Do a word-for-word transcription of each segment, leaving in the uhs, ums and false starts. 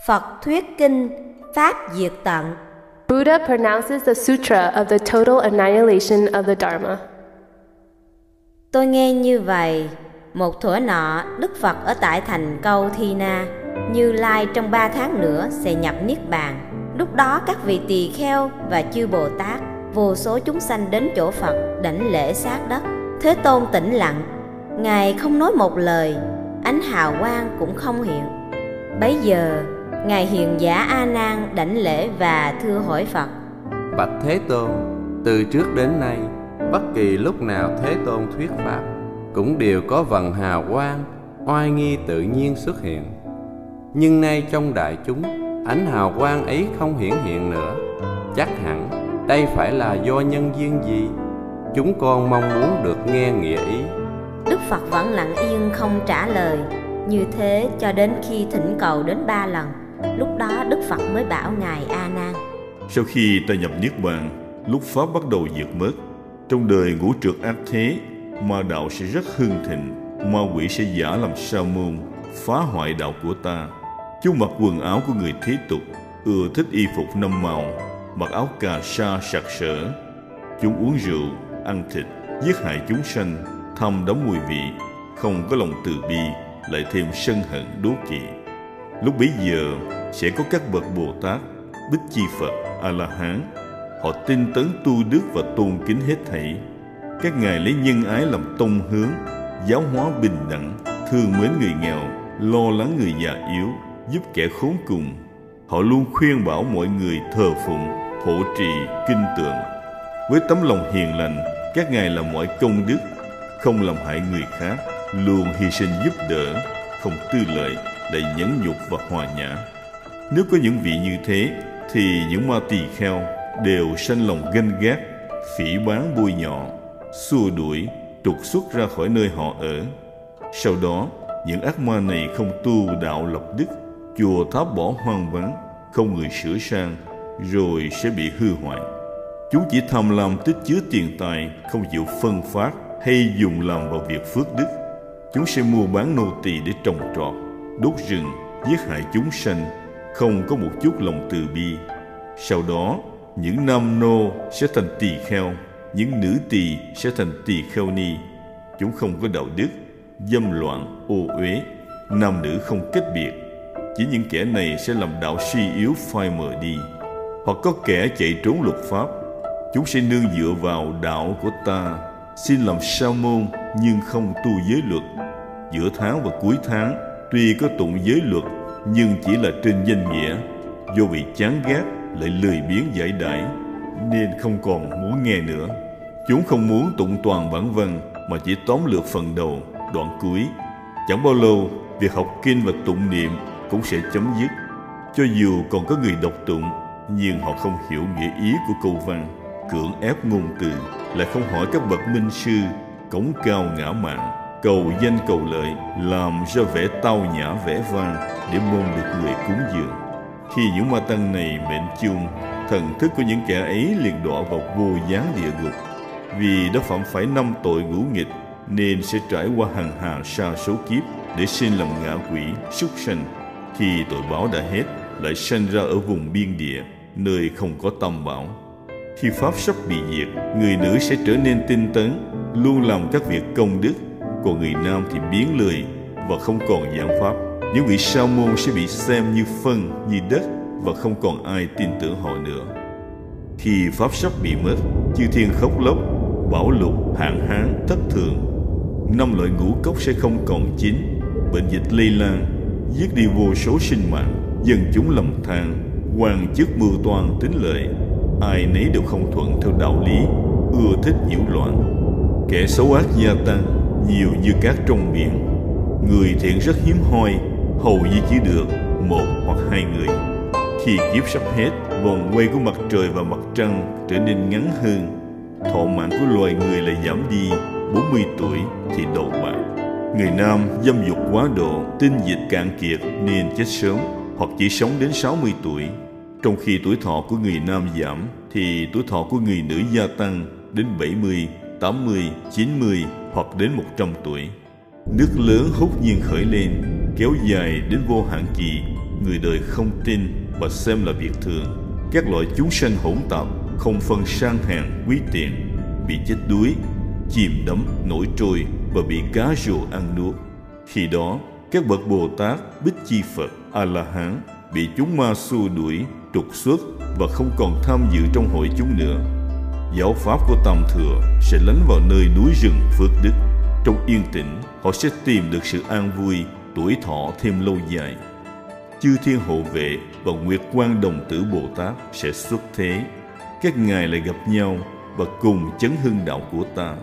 Phật thuyết kinh Pháp diệt tận. Buddha pronounces the sutra of the total annihilation of the Dharma. Tôi nghe như vậy, một thuở nọ, Đức Phật ở tại thành Câu Thi Na, Như Lai trong ba tháng nữa sẽ nhập Niết Bàn. Lúc đó các vị tỳ kheo và chư Bồ Tát, vô số chúng sanh đến chỗ Phật đảnh lễ sát đất. Thế Tôn tĩnh lặng, Ngài không nói một lời, ánh hào quang cũng không hiện. Bấy giờ, Ngài Hiền Giả A Nan đảnh lễ và thưa hỏi Phật: Bạch Thế Tôn, từ trước đến nay, bất kỳ lúc nào Thế Tôn thuyết pháp cũng đều có vầng hào quang, oai nghi tự nhiên xuất hiện. Nhưng nay trong đại chúng, ánh hào quang ấy không hiển hiện nữa. Chắc hẳn đây phải là do nhân duyên gì? Chúng con mong muốn được nghe nghĩa ý. Đức Phật vẫn lặng yên không trả lời. Như thế cho đến khi thỉnh cầu đến ba lần. Lúc đó Đức Phật mới bảo Ngài A Nan: Sau khi ta nhập Niết Bàn, lúc pháp bắt đầu diệt mất, trong đời ngũ trược ác thế, ma đạo sẽ rất hưng thịnh. Ma quỷ sẽ giả làm sa môn, phá hoại đạo của ta. Chúng mặc quần áo của người thế tục, ưa thích y phục năm màu, mặc áo cà sa sặc sỡ. Chúng uống rượu, ăn thịt, giết hại chúng sanh, thăm đắm mùi vị, không có lòng từ bi, lại thêm sân hận đố kỵ. Lúc bấy giờ sẽ có các bậc Bồ Tát, Bích Chi Phật, A La Hán. Họ tinh tấn tu đức và tôn kính hết thảy. Các ngài lấy nhân ái làm tông hướng, giáo hóa bình đẳng, thương mến người nghèo, lo lắng người già yếu, giúp kẻ khốn cùng. Họ luôn khuyên bảo mọi người thờ phụng, hộ trì, kinh tượng. Với tấm lòng hiền lành, các ngài làm mọi công đức, không làm hại người khác, luôn hy sinh giúp đỡ, không tư lợi, đầy nhẫn nhục và hòa nhã. Nếu có những vị như thế, thì những ma tỳ kheo đều sanh lòng ganh ghét, phỉ báng bôi nhọ, xua đuổi, trục xuất ra khỏi nơi họ ở. Sau đó, những ác ma này không tu đạo lập đức, chùa tháp bỏ hoang vắng, không người sửa sang, rồi sẽ bị hư hoại. Chúng chỉ tham lam tích chứa tiền tài, không chịu phân phát hay dùng làm vào việc phước đức. Chúng sẽ mua bán nô tỳ để trồng trọt, đốt rừng, giết hại chúng sanh, không có một chút lòng từ bi. Sau đó, những nam nô sẽ thành tỳ kheo, những nữ tỳ sẽ thành tỳ kheo ni. Chúng không có đạo đức, dâm loạn, ô uế, nam nữ không kết biệt. Chỉ những kẻ này sẽ làm đạo suy yếu phai mờ đi. Hoặc có kẻ chạy trốn luật pháp, chúng sẽ nương dựa vào đạo của ta, xin làm sa môn nhưng không tu giới luật. Giữa tháng và cuối tháng, tuy có tụng giới luật, nhưng chỉ là trên danh nghĩa. Do bị chán ghét lại lười biếng giải đãi, nên không còn muốn nghe nữa. Chúng không muốn tụng toàn bản văn, mà chỉ tóm lược phần đầu, đoạn cuối. Chẳng bao lâu, việc học kinh và tụng niệm cũng sẽ chấm dứt. Cho dù còn có người đọc tụng, nhưng họ không hiểu nghĩa ý của câu văn, cưỡng ép ngôn từ, lại không hỏi các bậc minh sư, cống cao ngã mạn, cầu danh cầu lợi, làm ra vẻ tao nhã vẻ vang để mong được người cúng dường. Khi những ma tăng này mệnh chung, thần thức của những kẻ ấy liền đọa vào vô gián địa ngục. Vì đã phạm phải năm tội ngũ nghịch, nên sẽ trải qua hằng hà sa số kiếp để sinh làm ngạ quỷ, súc sanh. Khi tội báo đã hết, lại sanh ra ở vùng biên địa, nơi không có tam bảo. Khi pháp sắp bị diệt, người nữ sẽ trở nên tinh tấn, luôn làm các việc công đức, còn người nam thì biến lười và không còn giảng pháp. Những vị sa môn sẽ bị xem như phân, như đất và không còn ai tin tưởng họ nữa. Khi pháp sắp bị mất, chư thiên khóc lóc, bão lụt, hạn hán, thất thường, năm loại ngũ cốc sẽ không còn chín, bệnh dịch lây lan, giết đi vô số sinh mạng, dân chúng lầm than, quan chức mưu toan tính lợi, ai nấy đều không thuận theo đạo lý, ưa thích nhiễu loạn. Kẻ xấu ác gia tăng, nhiều như cát trong biển. Người thiện rất hiếm hoi, hầu như chỉ được một hoặc hai người. Khi kiếp sắp hết, vòng quay của mặt trời và mặt trăng trở nên ngắn hơn. Thọ mạng của loài người lại giảm đi, bốn mươi tuổi thì đầu bạc. Người nam dâm dục quá độ, tinh dịch cạn kiệt nên chết sớm, hoặc chỉ sống đến sáu mươi tuổi. Trong khi tuổi thọ của người nam giảm, thì tuổi thọ của người nữ gia tăng đến bảy mươi, tám mươi, chín mươi hoặc đến một trăm tuổi. Nước lớn hốt nhiên khởi lên, kéo dài đến vô hạn kỳ, người đời không tin và xem là việc thường. Các loại chúng sanh hỗn tạp, không phân sang hèn quý tiện, bị chết đuối, chìm đắm, nổi trôi và bị cá rô ăn nuốt. Khi đó, các bậc Bồ Tát, Bích Chi Phật, A-la-hán bị chúng ma xua đuổi, trục xuất và không còn tham dự trong hội chúng nữa. Giáo pháp của Tam Thừa sẽ lánh vào nơi núi rừng phước đức. Trong yên tĩnh, họ sẽ tìm được sự an vui, tuổi thọ thêm lâu dài. Chư Thiên Hộ Vệ và Nguyệt Quang Đồng Tử Bồ Tát sẽ xuất thế. Các ngài lại gặp nhau và cùng chấn hưng đạo của ta.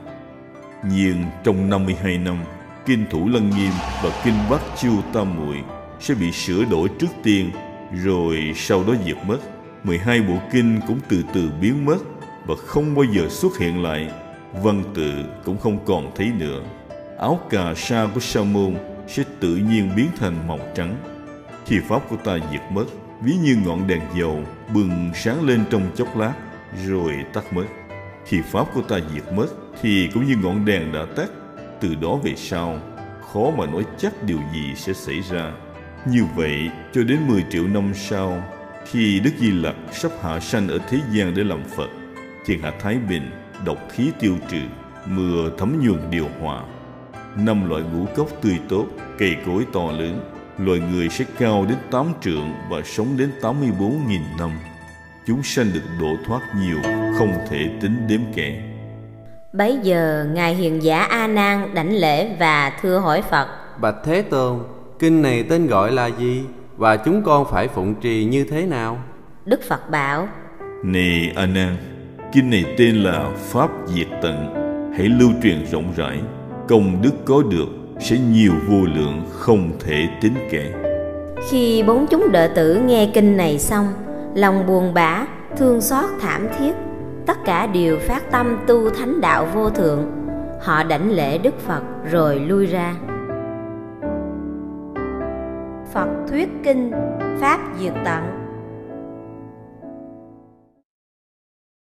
Nhưng trong năm mươi hai năm, Kinh Thủ Lăng Nghiêm và Kinh Bát Chu Tam Muội sẽ bị sửa đổi trước tiên, rồi sau đó diệt mất. mười hai bộ kinh cũng từ từ biến mất và không bao giờ xuất hiện lại. Văn tự cũng không còn thấy nữa. Áo cà sa của Sa môn sẽ tự nhiên biến thành màu trắng. Khi pháp của ta diệt mất, ví như ngọn đèn dầu bừng sáng lên trong chốc lát rồi tắt mất. Khi pháp của ta diệt mất thì cũng như ngọn đèn đã tắt. Từ đó về sau, khó mà nói chắc điều gì sẽ xảy ra. Như vậy, cho đến mười triệu năm sau, khi Đức Di Lặc sắp hạ sanh ở thế gian để làm Phật, thiên hạ thái bình, độc khí tiêu trừ, mưa thấm nhuần điều hòa. Năm loại ngũ cốc tươi tốt, cây cối to lớn, loài người sẽ cao đến tám trượng và sống đến tám mươi bốn nghìn năm. Chúng sanh được độ thoát nhiều, không thể tính đếm kể. Bấy giờ Ngài Hiền Giả A Nan đảnh lễ và thưa hỏi Phật: Bạch Thế Tôn, kinh này tên gọi là gì và chúng con phải phụng trì như thế nào? Đức Phật bảo: Này A Nan, kinh này tên là Pháp Diệt Tận. Hãy lưu truyền rộng rãi, công đức có được sẽ nhiều vô lượng, không thể tính kể. Khi bốn chúng đệ tử nghe kinh này xong, lòng buồn bã, thương xót thảm thiết, tất cả đều phát tâm tu thánh đạo vô thượng. Họ đảnh lễ Đức Phật rồi lui ra. Phật thuyết kinh Pháp Diệt Tận.